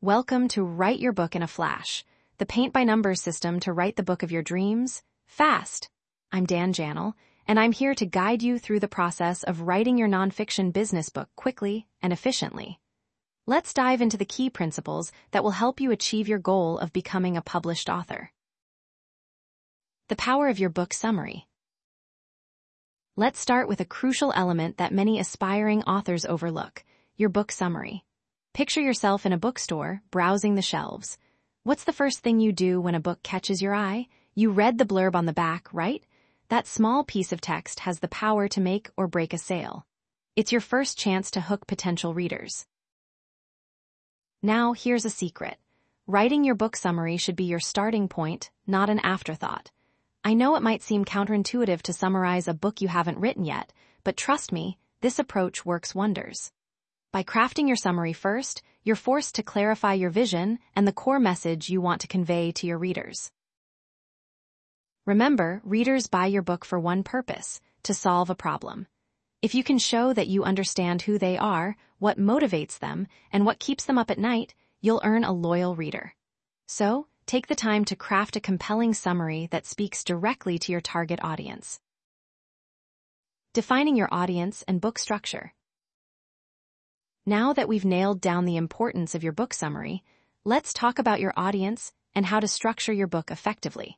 Welcome to Write Your Book in a Flash, the paint-by-numbers system to write the book of your dreams, fast. I'm Dan Jannel, and I'm here to guide you through the process of writing your nonfiction business book quickly and efficiently. Let's dive into the key principles that will help you achieve your goal of becoming a published author. The power of your book summary. Let's start with a crucial element that many aspiring authors overlook, your book summary. Picture yourself in a bookstore, browsing the shelves. What's the first thing you do when a book catches your eye? You read the blurb on the back, right? That small piece of text has the power to make or break a sale. It's your first chance to hook potential readers. Now, here's a secret. Writing your book summary should be your starting point, not an afterthought. I know it might seem counterintuitive to summarize a book you haven't written yet, but trust me, this approach works wonders. By crafting your summary first, you're forced to clarify your vision and the core message you want to convey to your readers. Remember, readers buy your book for one purpose, to solve a problem. If you can show that you understand who they are, what motivates them, and what keeps them up at night, you'll earn a loyal reader. So, take the time to craft a compelling summary that speaks directly to your target audience. Defining your audience and book structure. Now that we've nailed down the importance of your book summary, let's talk about your audience and how to structure your book effectively.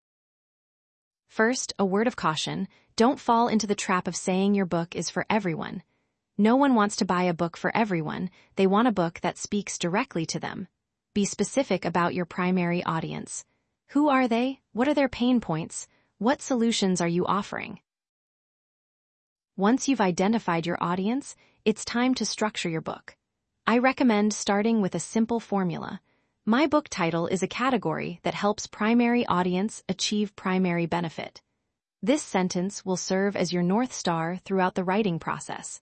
First, a word of caution, don't fall into the trap of saying your book is for everyone. No one wants to buy a book for everyone, they want a book that speaks directly to them. Be specific about your primary audience. Who are they? What are their pain points? What solutions are you offering? Once you've identified your audience, it's time to structure your book. I recommend starting with a simple formula. My book title is a category that helps primary audience achieve primary benefit. This sentence will serve as your North Star throughout the writing process.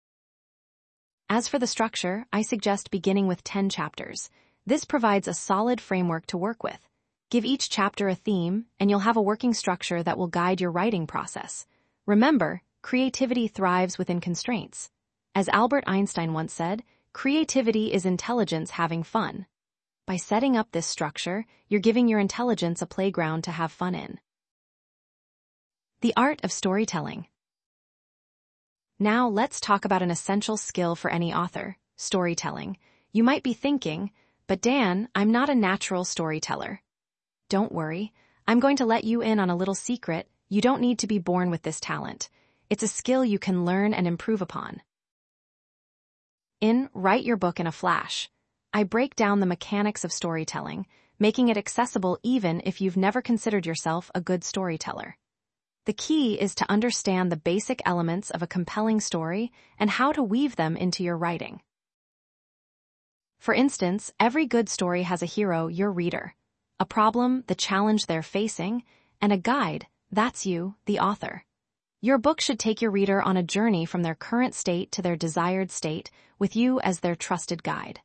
As for the structure, I suggest beginning with 10 chapters. This provides a solid framework to work with. Give each chapter a theme, and you'll have a working structure that will guide your writing process. Remember, creativity thrives within constraints. As Albert Einstein once said, creativity is intelligence having fun. By setting up this structure, you're giving your intelligence a playground to have fun in. The art of storytelling. Now let's talk about an essential skill for any author, storytelling. You might be thinking, but Dan, I'm not a natural storyteller. Don't worry, I'm going to let you in on a little secret. You don't need to be born with this talent. It's a skill you can learn and improve upon. In Write Your Book in a Flash, I break down the mechanics of storytelling, making it accessible even if you've never considered yourself a good storyteller. The key is to understand the basic elements of a compelling story and how to weave them into your writing. For instance, every good story has a hero, your reader, a problem, the challenge they're facing, and a guide, that's you, the author. Your book should take your reader on a journey from their current state to their desired state, with you as their trusted guide.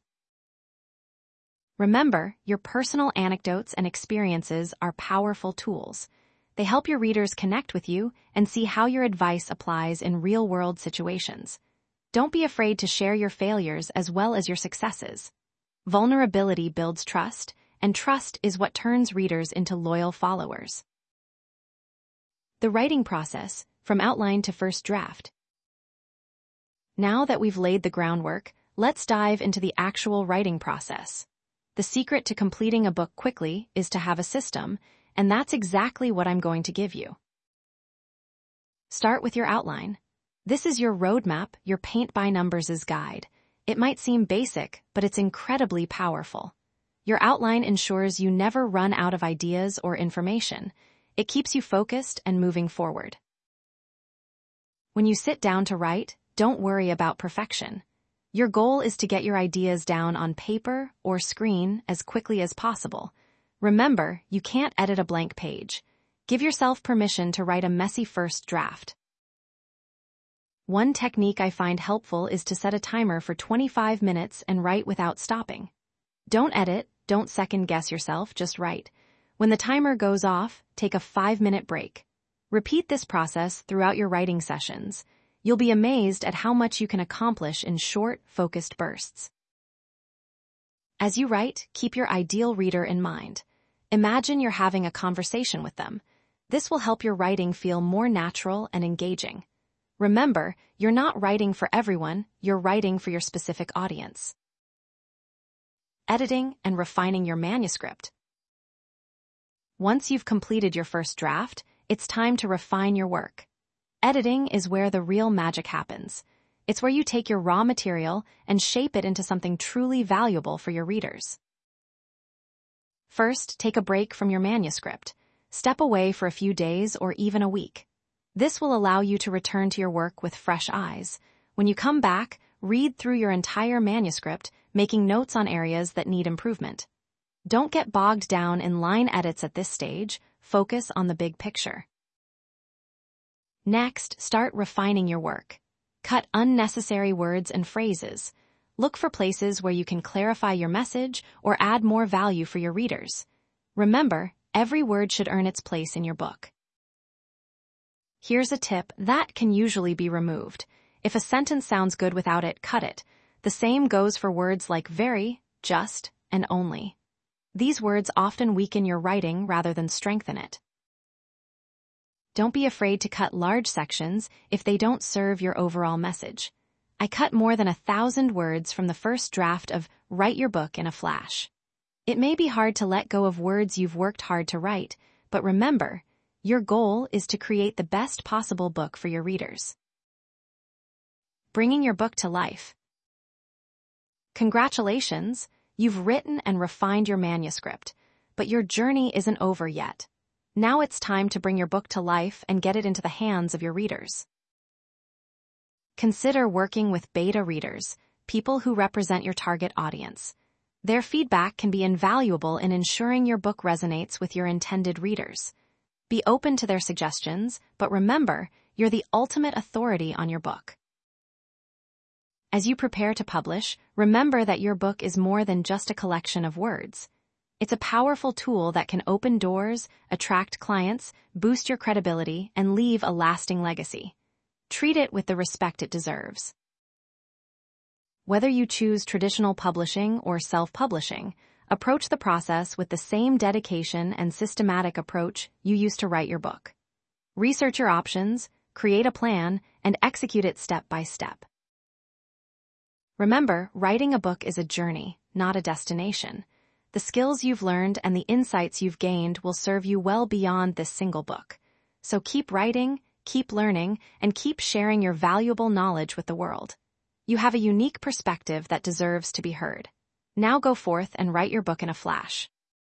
Remember, your personal anecdotes and experiences are powerful tools. They help your readers connect with you and see how your advice applies in real-world situations. Don't be afraid to share your failures as well as your successes. Vulnerability builds trust, and trust is what turns readers into loyal followers. The writing process, from outline to first draft. Now that we've laid the groundwork, let's dive into the actual writing process. The secret to completing a book quickly is to have a system, and that's exactly what I'm going to give you. Start with your outline. This is your roadmap, your paint-by-numbers guide. It might seem basic, but it's incredibly powerful. Your outline ensures you never run out of ideas or information. It keeps you focused and moving forward. When you sit down to write, don't worry about perfection. Your goal is to get your ideas down on paper or screen as quickly as possible. Remember, you can't edit a blank page. Give yourself permission to write a messy first draft. One technique I find helpful is to set a timer for 25 minutes and write without stopping. Don't edit, don't second-guess yourself, just write. When the timer goes off, take a 5-minute break. Repeat this process throughout your writing sessions. You'll be amazed at how much you can accomplish in short, focused bursts. As you write, keep your ideal reader in mind. Imagine you're having a conversation with them. This will help your writing feel more natural and engaging. Remember, you're not writing for everyone, you're writing for your specific audience. Editing and refining your manuscript. Once you've completed your first draft, it's time to refine your work. Editing is where the real magic happens. It's where you take your raw material and shape it into something truly valuable for your readers. First, take a break from your manuscript. Step away for a few days or even a week. This will allow you to return to your work with fresh eyes. When you come back, read through your entire manuscript, making notes on areas that need improvement. Don't get bogged down in line edits at this stage. Focus on the big picture. Next, start refining your work. Cut unnecessary words and phrases. Look for places where you can clarify your message or add more value for your readers. Remember, every word should earn its place in your book. Here's a tip that can usually be removed. If a sentence sounds good without it, cut it. The same goes for words like very, just, and only. These words often weaken your writing rather than strengthen it. Don't be afraid to cut large sections if they don't serve your overall message. I cut more than 1,000 words from the first draft of Write Your Book in a flash. It may be hard to let go of words you've worked hard to write, but remember, your goal is to create the best possible book for your readers. Bringing your book to life. Congratulations, you've written and refined your manuscript, but your journey isn't over yet. Now it's time to bring your book to life and get it into the hands of your readers. Consider working with beta readers, people who represent your target audience. Their feedback can be invaluable in ensuring your book resonates with your intended readers. Be open to their suggestions, but remember, you're the ultimate authority on your book. As you prepare to publish, remember that your book is more than just a collection of words. It's a powerful tool that can open doors, attract clients, boost your credibility, and leave a lasting legacy. Treat it with the respect it deserves. Whether you choose traditional publishing or self-publishing, approach the process with the same dedication and systematic approach you used to write your book. Research your options, create a plan, and execute it step by step. Remember, writing a book is a journey, not a destination. The skills you've learned and the insights you've gained will serve you well beyond this single book. So keep writing, keep learning, and keep sharing your valuable knowledge with the world. You have a unique perspective that deserves to be heard. Now go forth and write your book in a flash.